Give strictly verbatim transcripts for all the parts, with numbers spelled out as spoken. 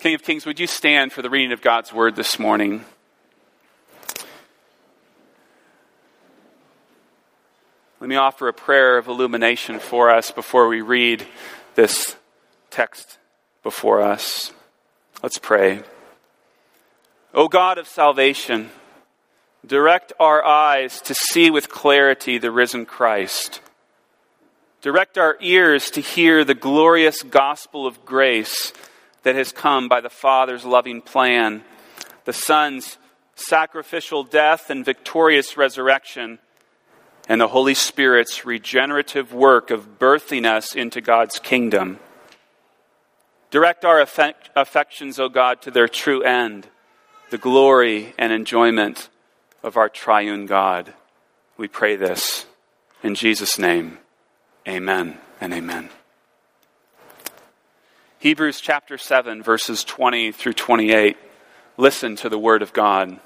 King of Kings, would you stand for the reading of God's word this morning? Let me offer a prayer of illumination for us before we read this text before us. Let's pray. O God of salvation, direct our eyes to see with clarity the risen Christ. Direct our ears to hear the glorious gospel of grace that has come by the Father's loving plan, the Son's sacrificial death and victorious resurrection, and the Holy Spirit's regenerative work of birthing us into God's kingdom. Direct our affect- affections, O God, to their true end, the glory and enjoyment of our triune God. We pray this in Jesus' name. Amen and amen. Hebrews chapter seven, verses twenty through twenty-eight. Listen to the word of God.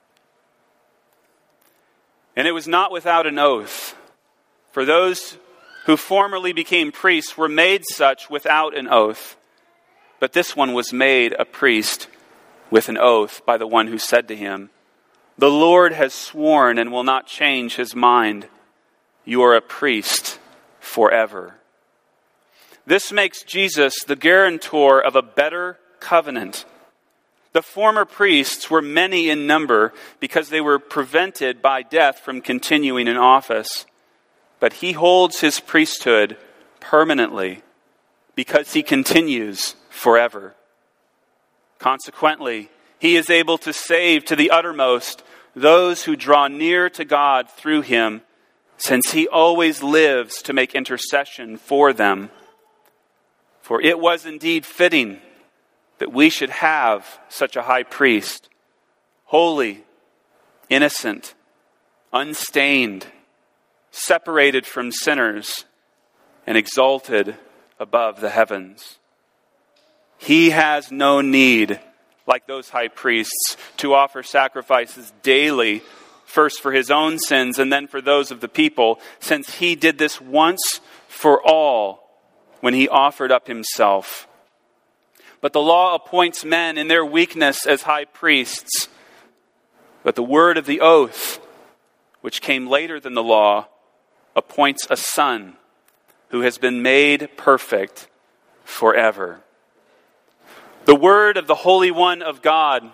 And it was not without an oath, for those who formerly became priests were made such without an oath. But this one was made a priest with an oath by the one who said to him, "The Lord has sworn and will not change his mind. You are a priest forever." This makes Jesus the guarantor of a better covenant. The former priests were many in number because they were prevented by death from continuing in office. But he holds his priesthood permanently because he continues forever. Consequently, he is able to save to the uttermost those who draw near to God through him, since he always lives to make intercession for them. For it was indeed fitting that we should have such a high priest, holy, innocent, unstained, separated from sinners, and exalted above the heavens. He has no need, like those high priests, to offer sacrifices daily, first for his own sins and then for those of the people, since he did this once for all when he offered up himself. But the law appoints men in their weakness as high priests. But the word of the oath, which came later than the law, appoints a son who has been made perfect forever. The word of the Holy One of God.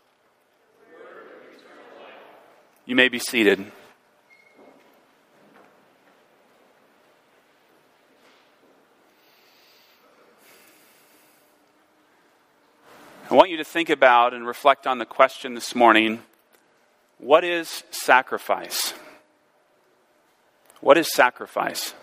You may be seated. I want you to think about and reflect on the question this morning, what is sacrifice? What is sacrifice?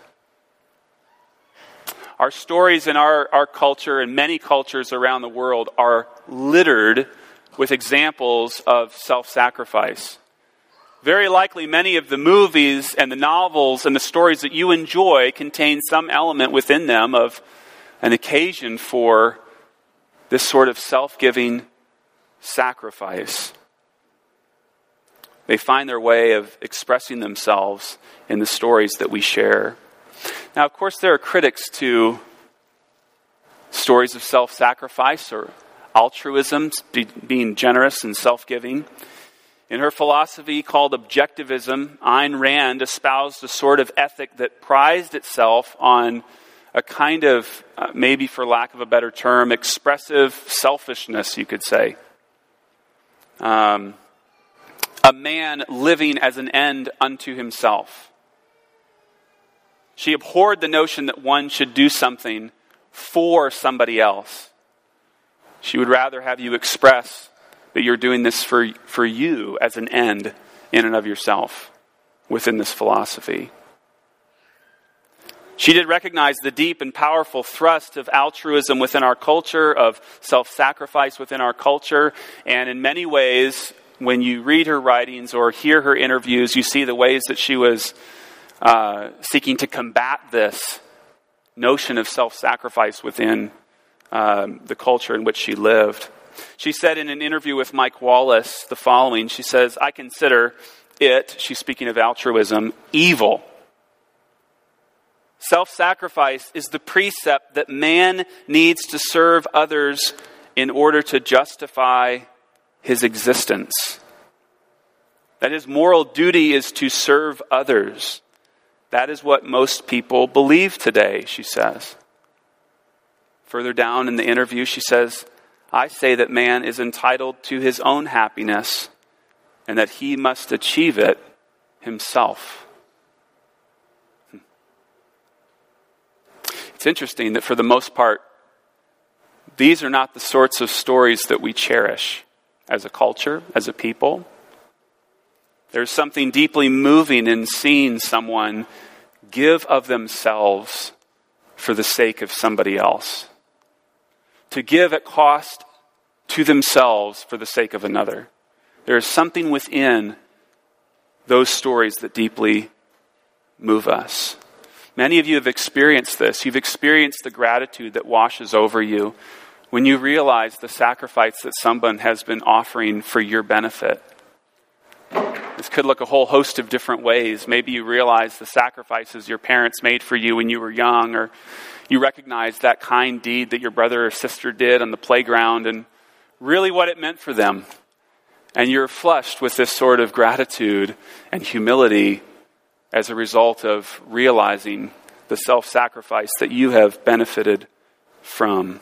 Our stories in our, our culture and many cultures around the world are littered with examples of self-sacrifice. Very likely many of the movies and the novels and the stories that you enjoy contain some element within them of an occasion for this sort of self-giving sacrifice. They find their way of expressing themselves in the stories that we share. Now, of course, there are critics to stories of self-sacrifice or altruism, being generous and self-giving. In her philosophy called Objectivism, Ayn Rand espoused a sort of ethic that prized itself on a kind of, uh, maybe for lack of a better term, expressive selfishness, you could say. Um, a man living as an end unto himself. She abhorred the notion that one should do something for somebody else. She would rather have you express that you're doing this for, for you as an end in and of yourself within this philosophy. She did recognize the deep and powerful thrust of altruism within our culture, of self-sacrifice within our culture, and in many ways, when you read her writings or hear her interviews, you see the ways that she was uh, seeking to combat this notion of self-sacrifice within um, the culture in which she lived. She said in an interview with Mike Wallace the following. She says, "I consider it," she's speaking of altruism, "evil. Self-sacrifice is the precept that man needs to serve others in order to justify his existence. That his moral duty is to serve others. That is what most people believe today, she says. Further down in the interview, she says, I say that man is entitled to his own happiness and that he must achieve it himself. It's interesting that for the most part, these are not the sorts of stories that we cherish as a culture, as a people. There's something deeply moving in seeing someone give of themselves for the sake of somebody else. To give at cost to themselves for the sake of another. There is something within those stories that deeply move us. Many of you have experienced this. You've experienced the gratitude that washes over you when you realize the sacrifice that someone has been offering for your benefit. This could look a whole host of different ways. Maybe you realize the sacrifices your parents made for you when you were young, or you recognize that kind deed that your brother or sister did on the playground and really what it meant for them. And you're flushed with this sort of gratitude and humility as a result of realizing the self-sacrifice that you have benefited from.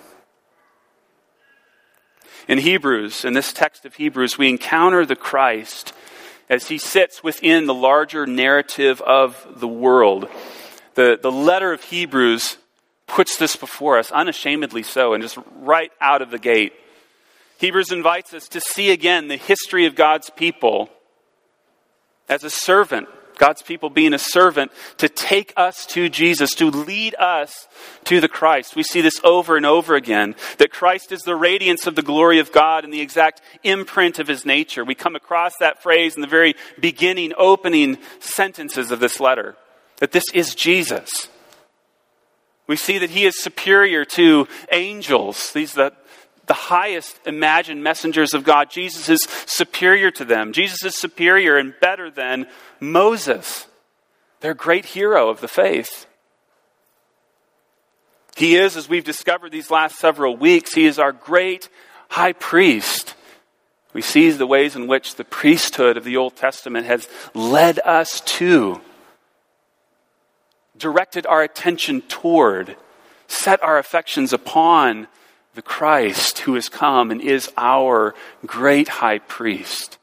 In Hebrews, in this text of Hebrews, we encounter the Christ as he sits within the larger narrative of the world. The, the letter of Hebrews puts this before us, unashamedly so, and just right out of the gate. Hebrews invites us to see again the history of God's people as a servant. God's people being a servant to take us to Jesus, to lead us to the Christ. We see this over and over again, that Christ is the radiance of the glory of God and the exact imprint of his nature. We come across that phrase in the very beginning, opening sentences of this letter, that this is Jesus. We see that he is superior to angels. These are the The highest imagined messengers of God. Jesus is superior to them. Jesus is superior and better than Moses, their great hero of the faith. He is, as we've discovered these last several weeks, he is our great high priest. We see the ways in which the priesthood of the Old Testament has led us to, directed our attention toward, set our affections upon the Christ who has come and is our great high priest.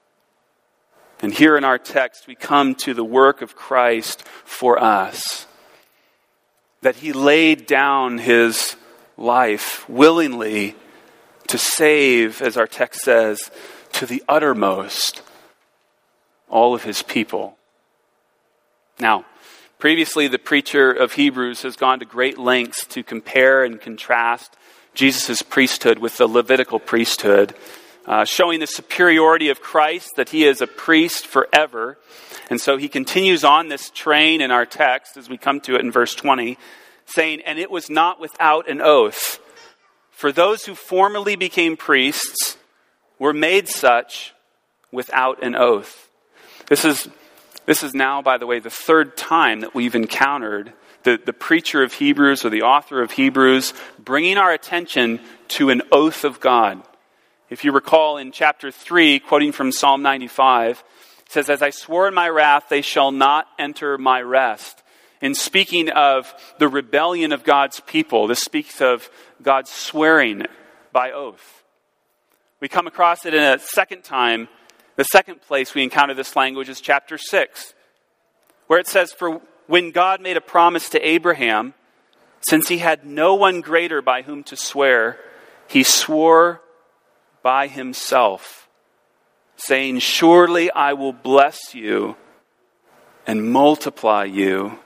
And here in our text, we come to the work of Christ for us. That he laid down his life willingly to save, as our text says, to the uttermost all of his people. Now, previously the preacher of Hebrews has gone to great lengths to compare and contrast Jesus' priesthood with the Levitical priesthood, uh, showing the superiority of Christ, that he is a priest forever. And so he continues on this train in our text as we come to it in verse twenty, saying, and it was not without an oath. For those who formerly became priests were made such without an oath. This is, this is now, by the way, the third time that we've encountered The, the preacher of Hebrews or the author of Hebrews bringing our attention to an oath of God. If you recall in chapter three, quoting from Psalm ninety-five, it says, as I swore in my wrath, they shall not enter my rest. In speaking of the rebellion of God's people, this speaks of God swearing by oath. We come across it in a second time. The second place we encounter this language is chapter six, where it says, for when God made a promise to Abraham, since he had no one greater by whom to swear, he swore by himself, saying, surely I will bless you and multiply you.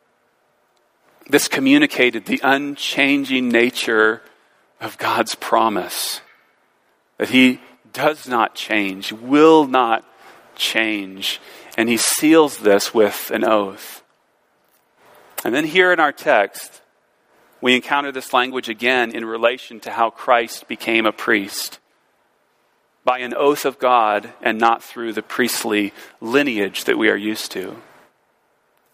This communicated the unchanging nature of God's promise, that he does not change, will not change, and he seals this with an oath. And then here in our text, we encounter this language again in relation to how Christ became a priest. By an oath of God and not through the priestly lineage that we are used to.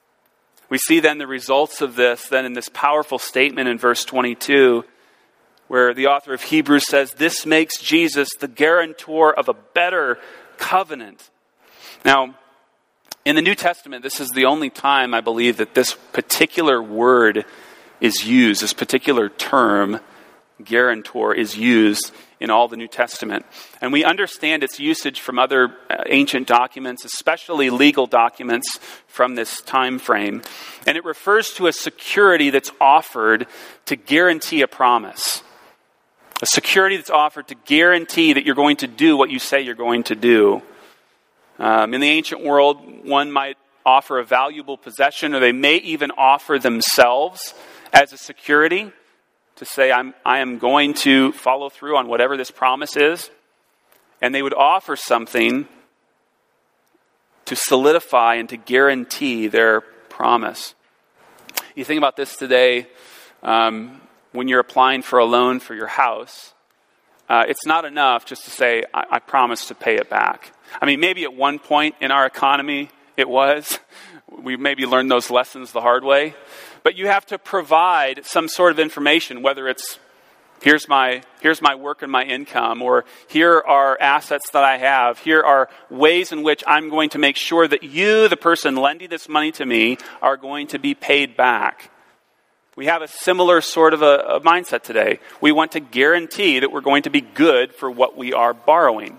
We see then the results of this then in this powerful statement in verse twenty-two, where the author of Hebrews says, this makes Jesus the guarantor of a better covenant. Now, in the New Testament, this is the only time I believe that this particular word is used, this particular term, guarantor, is used in all the New Testament. And we understand its usage from other ancient documents, especially legal documents from this time frame. And it refers to a security that's offered to guarantee a promise. A security that's offered to guarantee that you're going to do what you say you're going to do. Um, in the ancient world, one might offer a valuable possession, or they may even offer themselves as a security to say, I'm, I am going to follow through on whatever this promise is. And they would offer something to solidify and to guarantee their promise. You think about this today, um, when you're applying for a loan for your house, uh, it's not enough just to say, I, I promise to pay it back. I mean, maybe at one point in our economy, it was. We maybe learned those lessons the hard way. But you have to provide some sort of information, whether it's, here's my, here's my work and my income, or here are assets that I have. Here are ways in which I'm going to make sure that you, the person lending this money to me, are going to be paid back. We have a similar sort of a, a mindset today. We want to guarantee that we're going to be good for what we are borrowing.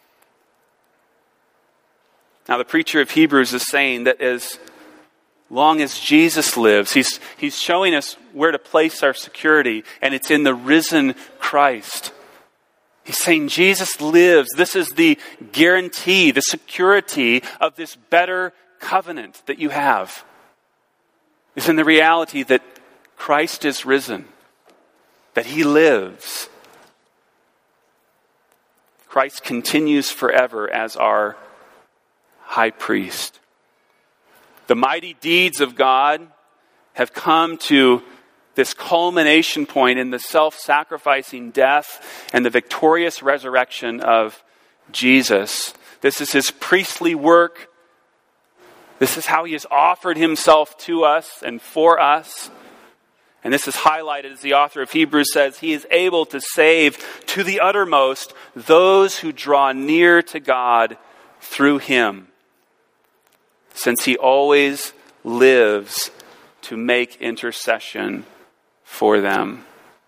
Now, the preacher of Hebrews is saying that as long as Jesus lives, he's, he's showing us where to place our security, and it's in the risen Christ. He's saying Jesus lives. This is the guarantee, the security of this better covenant that you have. It's in the reality that Christ is risen, that he lives. Christ continues forever as our high priest. The mighty deeds of God have come to this culmination point in the self-sacrificing death and the victorious resurrection of Jesus. This is his priestly work. This is how he has offered himself to us and for us. And this is highlighted as the author of Hebrews says, he is able to save to the uttermost those who draw near to God through him, since he always lives to make intercession for them.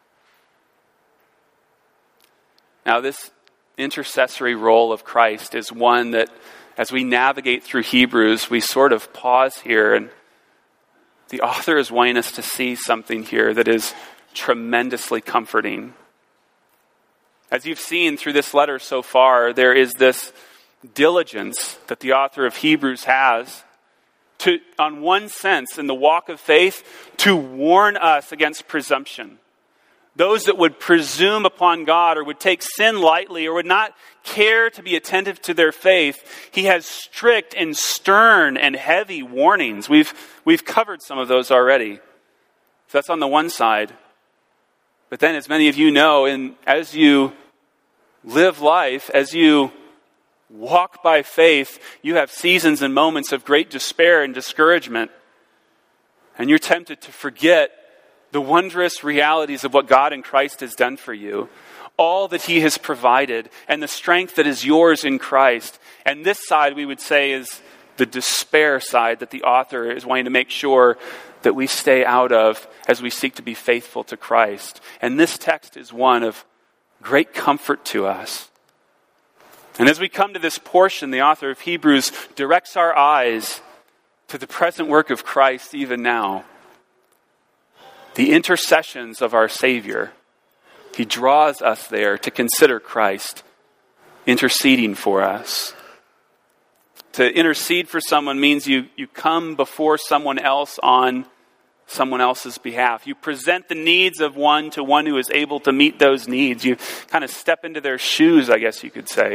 Now, this intercessory role of Christ is one that, as we navigate through Hebrews, we sort of pause here, and the author is wanting us to see something here that is tremendously comforting. As you've seen through this letter so far, there is this diligence that the author of Hebrews has to, on one sense, in the walk of faith, to warn us against presumption. Those that would presume upon God or would take sin lightly or would not care to be attentive to their faith, he has strict and stern and heavy warnings. We've, we've covered some of those already. So that's on the one side. But then, as many of you know, in, as you live life, as you walk by faith, you have seasons and moments of great despair and discouragement. And you're tempted to forget the wondrous realities of what God in Christ has done for you, all that he has provided, and the strength that is yours in Christ. And this side, we would say, is the despair side that the author is wanting to make sure that we stay out of as we seek to be faithful to Christ. And this text is one of great comfort to us. And as we come to this portion, the author of Hebrews directs our eyes to the present work of Christ even now. The intercessions of our Savior. He draws us there to consider Christ interceding for us. To intercede for someone means you, you come before someone else on someone else's behalf. You present the needs of one to one who is able to meet those needs. You kind of step into their shoes, I guess you could say.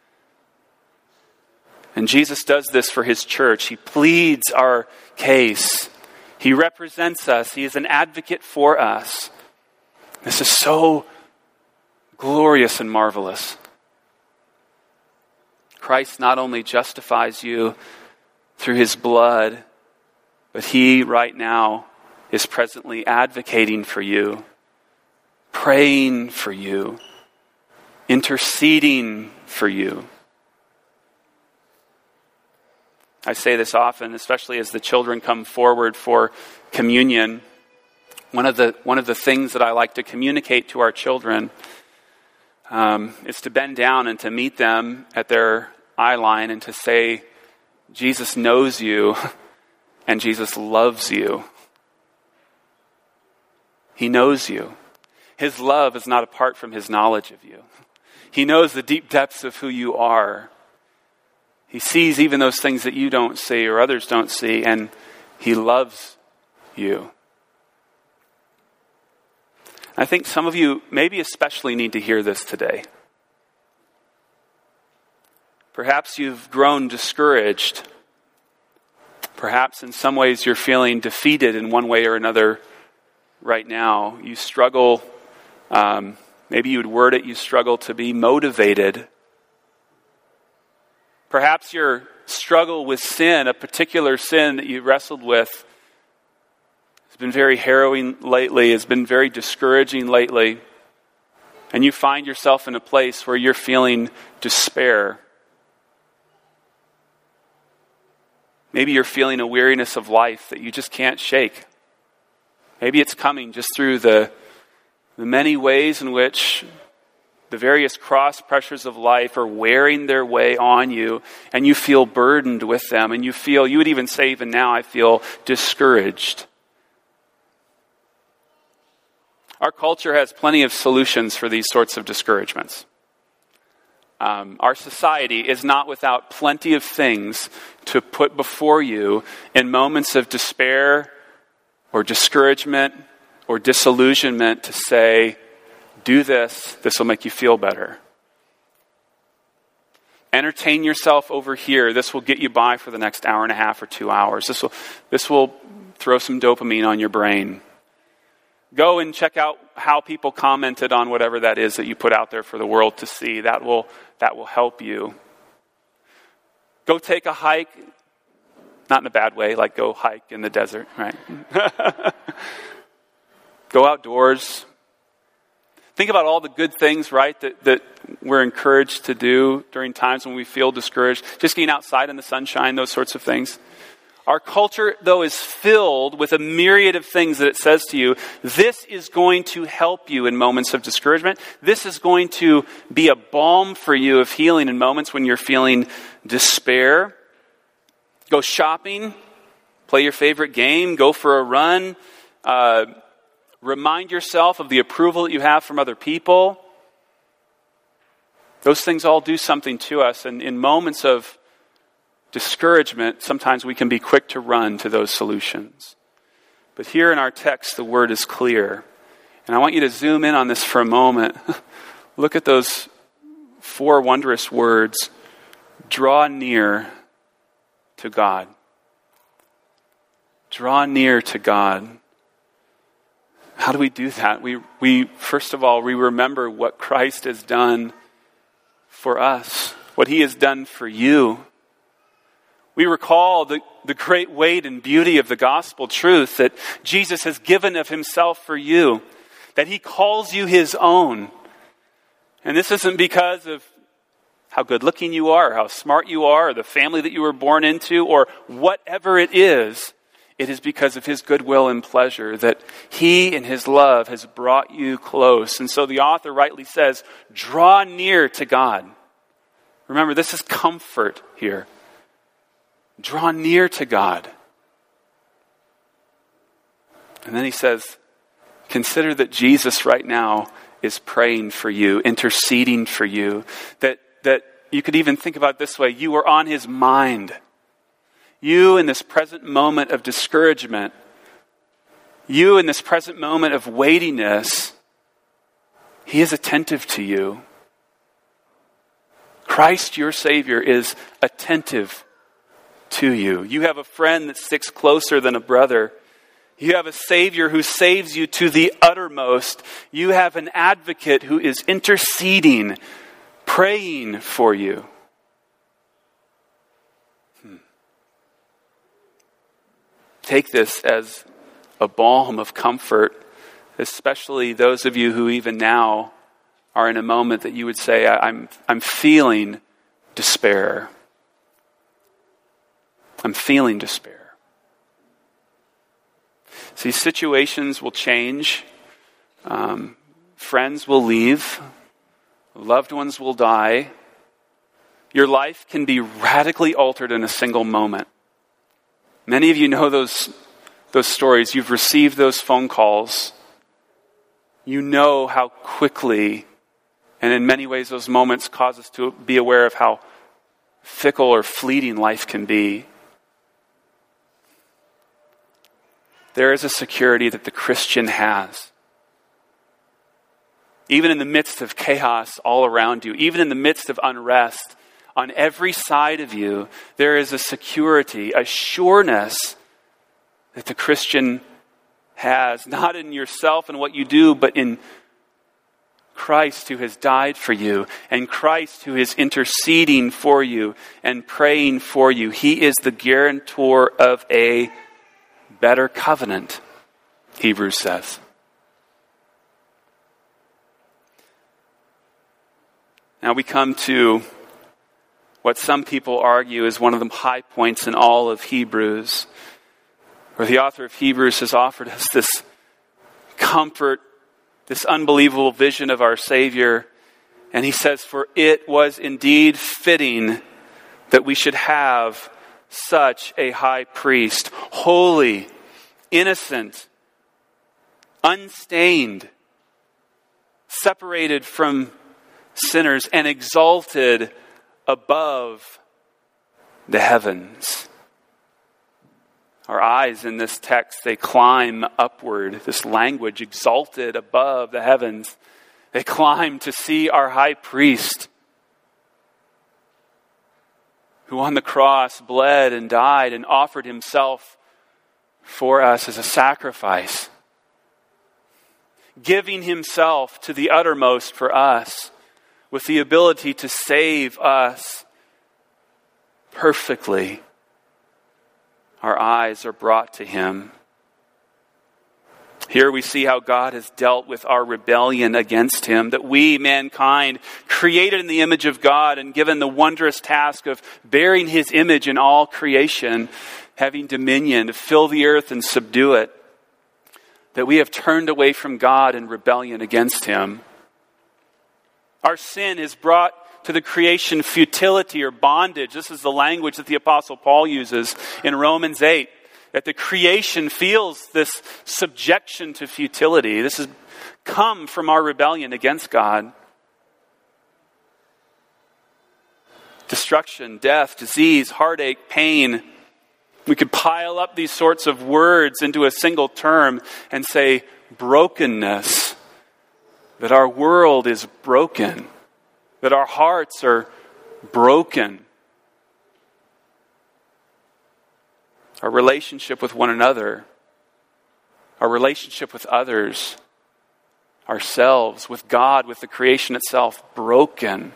And Jesus does this for his church. He pleads our case. He represents us. He is an advocate for us. This is so glorious and marvelous. Christ not only justifies you through his blood, but he right now is presently advocating for you praying for you, interceding for you. I say this often, especially as the children come forward for communion. One of the one of the things that I like to communicate to our children um, is to bend down and to meet them at their eye line and to say, Jesus knows you and Jesus loves you. He knows you. His love is not apart from his knowledge of you. He knows the deep depths of who you are. He sees even those things that you don't see or others don't see, and he loves you. I think some of you maybe especially need to hear this today. Perhaps you've grown discouraged. Perhaps in some ways you're feeling defeated in one way or another right now. You struggle, um, maybe you would word it, you struggle to be motivated. Perhaps your struggle with sin, a particular sin that you wrestled with, has been very harrowing lately, has been very discouraging lately, and you find yourself in a place where you're feeling despair. Maybe you're feeling a weariness of life that you just can't shake. Maybe it's coming just through the, the many ways in which the various cross pressures of life are wearing their way on you, and you feel burdened with them, and you feel, you would even say even now, I feel discouraged. Our culture has plenty of solutions for these sorts of discouragements. Um, our society is not without plenty of things to put before you in moments of despair or discouragement or disillusionment to say, do this, this will make you feel better. Entertain yourself over here. This will get you by for the next hour and a half or two hours. This will, this will throw some dopamine on your brain. Go and check out how people commented on whatever that is that you put out there for the world to see. That will, that will help you. Go take a hike. Not in a bad way, like go hike in the desert, right? Go outdoors. Think about all the good things, right, that, that we're encouraged to do during times when we feel discouraged. Just getting outside in the sunshine, those sorts of things. Our culture, though, is filled with a myriad of things that it says to you, this is going to help you in moments of discouragement. This is going to be a balm for you of healing in moments when you're feeling despair. Go shopping, play your favorite game, go for a run, uh, remind yourself of the approval that you have from other people. Those things all do something to us, and in moments of discouragement, sometimes we can be quick to run to those solutions. But here in our text, the word is clear. And I want you to zoom in on this for a moment. Look at those four wondrous words. Draw near to God. Draw near to God. How do we do that? We, we first of all, we remember what Christ has done for us, what he has done for you. We recall the, the great weight and beauty of the gospel truth that Jesus has given of himself for you, that he calls you his own. And this isn't because of how good looking you are, or how smart you are, or the family that you were born into, or whatever it is. It is because of his goodwill and pleasure that he in his love has brought you close. And so the author rightly says, draw near to God. Remember, this is comfort here. Draw near to God. And then he says, consider that Jesus right now is praying for you, interceding for you. That, that you could even think about it this way, you are on his mind. You in this present moment of discouragement, you in this present moment of weightiness, he is attentive to you. Christ, your Savior, is attentive to you. You have a friend that sticks closer than a brother. You have a Savior who saves you to the uttermost. You have an advocate who is interceding, praying for you. Hmm. Take this as a balm of comfort especially those of you who even now are in a moment that you would say, I'm, I'm feeling despair. I'm feeling despair. See, situations will change. Um, friends will leave. Loved ones will die. Your life can be radically altered in a single moment. Many of you know those, those stories. You've received those phone calls. You know how quickly, and in many ways those moments cause us to be aware of how fickle or fleeting life can be. There is a security that the Christian has. Even in the midst of chaos all around you, even in the midst of unrest, on every side of you, there is a security, a sureness that the Christian has, not in yourself and what you do, but in Christ who has died for you, and Christ who is interceding for you and praying for you. He is the guarantor of a better covenant, Hebrews says. Now we come to what some people argue is one of the high points in all of Hebrews, where the author of Hebrews has offered us this comfort, this unbelievable vision of our Savior. And he says, for it was indeed fitting that we should have such a high priest, holy, innocent, unstained, separated from sinners, and exalted above the heavens. Our eyes in this text, they climb upward. This language, exalted above the heavens. They climb to see our high priest, who on the cross bled and died and offered himself for us as a sacrifice, giving himself to the uttermost for us, with the ability to save us perfectly. Our eyes are brought to him. Here we see how God has dealt with our rebellion against him, that we, mankind, created in the image of God and given the wondrous task of bearing his image in all creation, having dominion to fill the earth and subdue it, that we have turned away from God in rebellion against him. Our sin has brought to the creation futility or bondage. This is the language that the Apostle Paul uses in Romans eight. That the creation feels this subjection to futility. This has come from our rebellion against God. Destruction, death, disease, heartache, pain. We could pile up these sorts of words into a single term and say brokenness. That our world is broken. That our hearts are broken. Our relationship with one another, our relationship with others, ourselves, with God, with the creation itself, broken.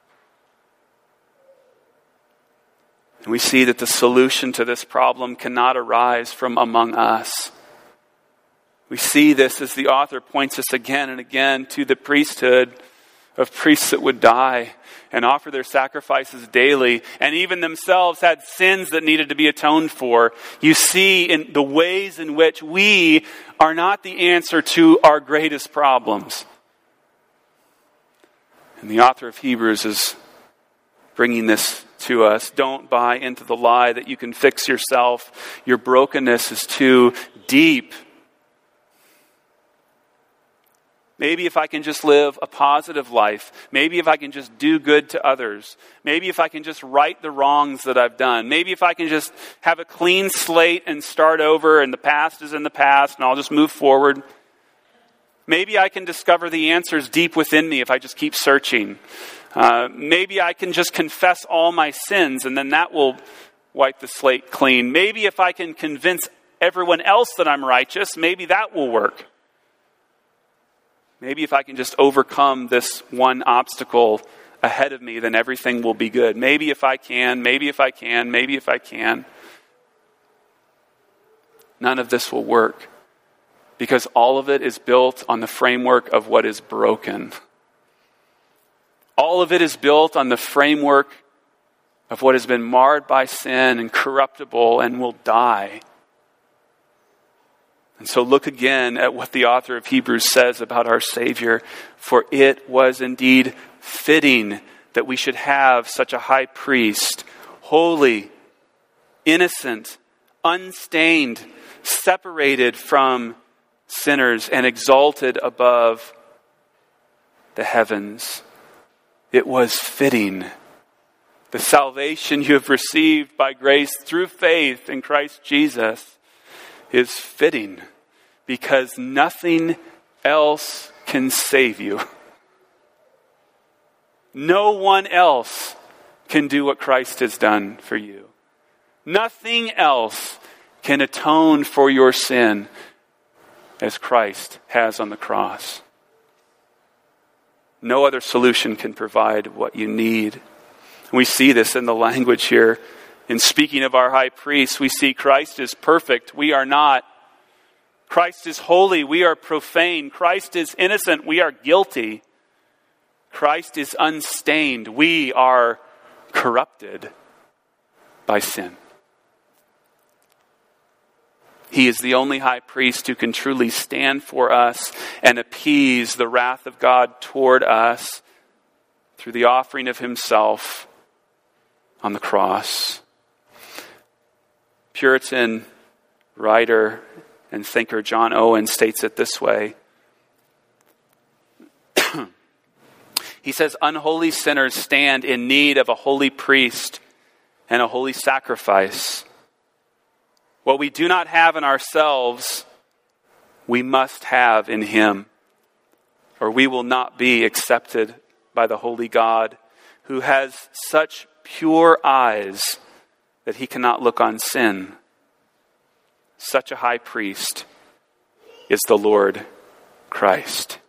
And we see that the solution to this problem cannot arise from among us. We see this as the author points us again and again to the priesthood of priests that would die and offer their sacrifices daily, and even themselves had sins that needed to be atoned for. You see in the ways in which we are not the answer to our greatest problems. And the author of Hebrews is bringing this to us. Don't buy into the lie that you can fix yourself. Your brokenness is too deep. Maybe if I can just live a positive life. Maybe if I can just do good to others. Maybe if I can just right the wrongs that I've done. Maybe if I can just have a clean slate and start over and the past is in the past and I'll just move forward. Maybe I can discover the answers deep within me if I just keep searching. Uh, maybe I can just confess all my sins and then that will wipe the slate clean. Maybe if I can convince everyone else that I'm righteous, maybe that will work. Maybe if I can just overcome this one obstacle ahead of me, then everything will be good. Maybe if I can, maybe if I can, maybe if I can. None of this will work because all of it is built on the framework of what is broken. All of it is built on the framework of what has been marred by sin and corruptible and will die. And so look again at what the author of Hebrews says about our Savior. For it was indeed fitting that we should have such a high priest, holy, innocent, unstained, separated from sinners, and exalted above the heavens. It was fitting. The salvation you have received by grace through faith in Christ Jesus is fitting, because nothing else can save you. No one else can do what Christ has done for you. Nothing else can atone for your sin as Christ has on the cross. No other solution can provide what you need. We see this in the language here. In speaking of our high priest, we see Christ is perfect. We are not. Christ is holy. We are profane. Christ is innocent. We are guilty. Christ is unstained. We are corrupted by sin. He is the only high priest who can truly stand for us and appease the wrath of God toward us through the offering of himself on the cross. Puritan writer and thinker John Owen states it this way. He says, unholy sinners stand in need of a holy priest and a holy sacrifice. What we do not have in ourselves, we must have in him, or we will not be accepted by the holy God, who has such pure eyes that he cannot look on sin. Such a high priest is the Lord Christ.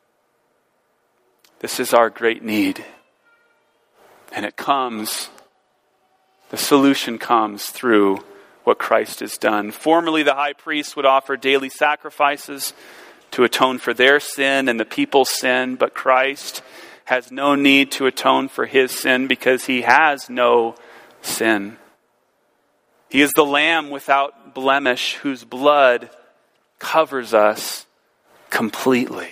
This is our great need. And it comes, the solution comes through what Christ has done. Formerly, the high priest would offer daily sacrifices to atone for their sin and the people's sin, but Christ has no need to atone for his sin because he has no sin. He is the Lamb without blemish, whose blood covers us completely.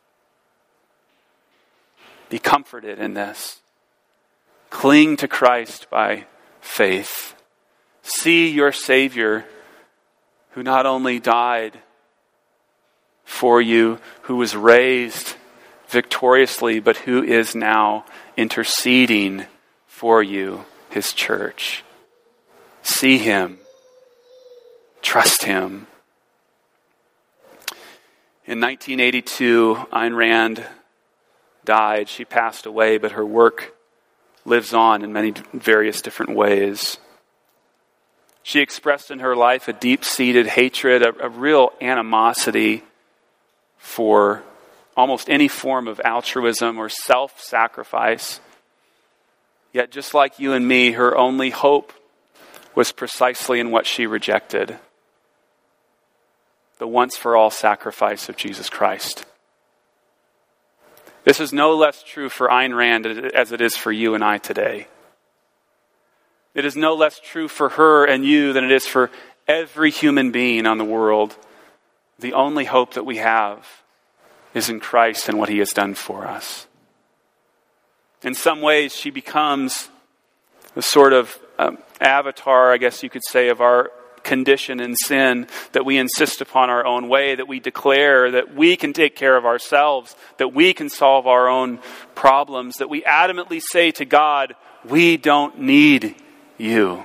Be comforted in this. Cling to Christ by faith. See your Savior, who not only died for you, who was raised victoriously, but who is now interceding for you, his church. See him. Trust him. In nineteen eighty-two, Ayn Rand died. She passed away, but her work lives on in many various different ways. She expressed in her life a deep-seated hatred, a, a real animosity for almost any form of altruism or self-sacrifice. Yet just like you and me, her only hope was precisely in what she rejected: the once-for-all sacrifice of Jesus Christ. This is no less true for Ayn Rand as it is for you and I today. It is no less true for her and you than it is for every human being on the world. The only hope that we have is in Christ and what he has done for us. In some ways, she becomes the sort of um, avatar, I guess you could say, of our condition in sin, that we insist upon our own way, that we declare that we can take care of ourselves, that we can solve our own problems, that we adamantly say to God, we don't need you.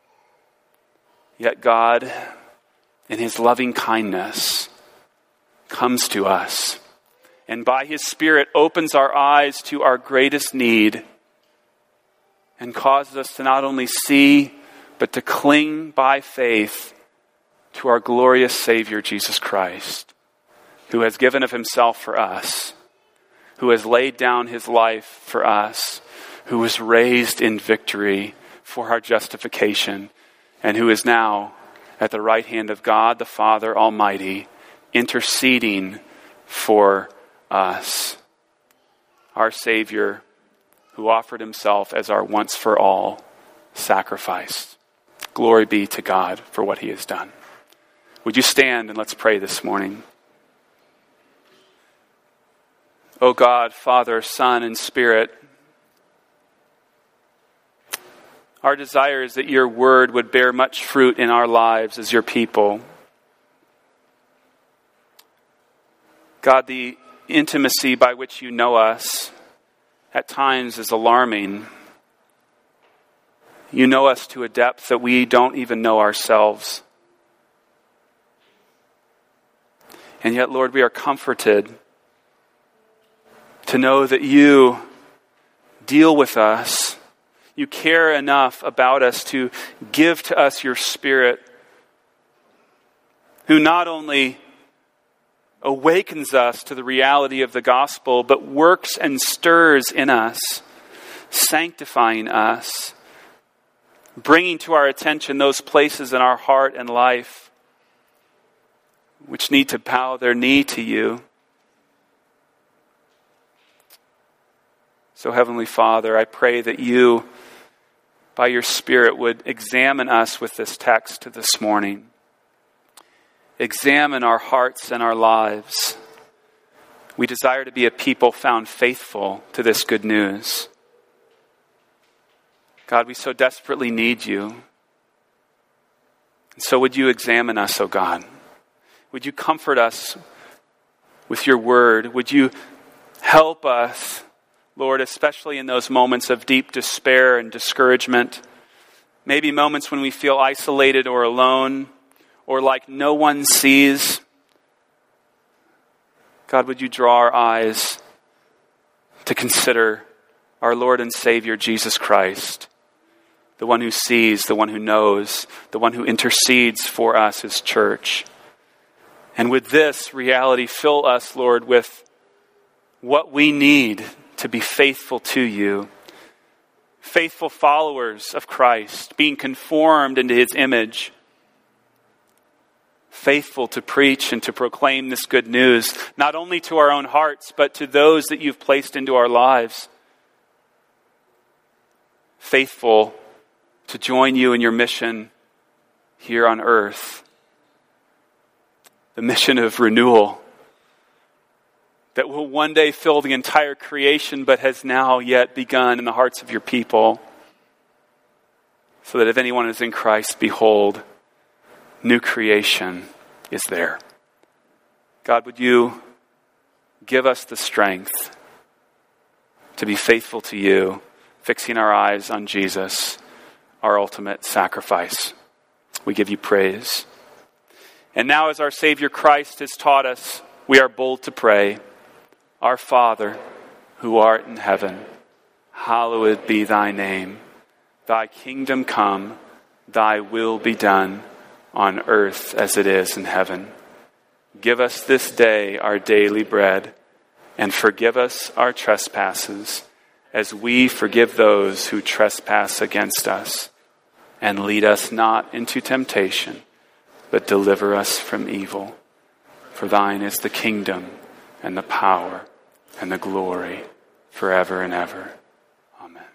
Yet God, in his loving kindness, comes to us and by his Spirit opens our eyes to our greatest need and causes us to not only see, but to cling by faith to our glorious Savior, Jesus Christ, who has given of himself for us, who has laid down his life for us, who was raised in victory for our justification, and who is now at the right hand of God the Father Almighty, interceding for us. Our Savior, who offered himself as our once-for-all sacrifice. Glory be to God for what he has done. Would you stand and let's pray this morning? O God, Father, Son, and Spirit, our desire is that your word would bear much fruit in our lives as your people. God, the intimacy by which you know us at times is alarming. You know us to a depth that we don't even know ourselves. And yet, Lord, we are comforted to know that you deal with us. You care enough about us to give to us your Spirit, who not only awakens us to the reality of the gospel, but works and stirs in us, sanctifying us, bringing to our attention those places in our heart and life which need to bow their knee to you. So, Heavenly Father, I pray that you, by your Spirit, would examine us with this text this morning. Examine our hearts and our lives. We desire to be a people found faithful to this good news. God, we so desperately need you. And so would you examine us, O God? Would you comfort us with your word? Would you help us, Lord, especially in those moments of deep despair and discouragement, maybe moments when we feel isolated or alone, or like no one sees. God, would you draw our eyes to consider our Lord and Savior, Jesus Christ, the one who sees, the one who knows, the one who intercedes for us, his church. And with this reality, fill us, Lord, with what we need to be faithful to you. Faithful followers of Christ, being conformed into his image. Faithful to preach and to proclaim this good news, not only to our own hearts, but to those that you've placed into our lives. Faithful to join you in your mission here on earth. The mission of renewal that will one day fill the entire creation, but has now yet begun in the hearts of your people. So that if anyone is in Christ, behold, new creation is there. God, would you give us the strength to be faithful to you, fixing our eyes on Jesus, our ultimate sacrifice. We give you praise. And now, as our Savior Christ has taught us, we are bold to pray, Our Father, who art in heaven, hallowed be thy name. Thy kingdom come, thy will be done, on earth as it is in heaven. Give us this day our daily bread, and forgive us our trespasses, as we forgive those who trespass against us. And lead us not into temptation, but deliver us from evil. For thine is the kingdom, and the power, and the glory, forever and ever. Amen.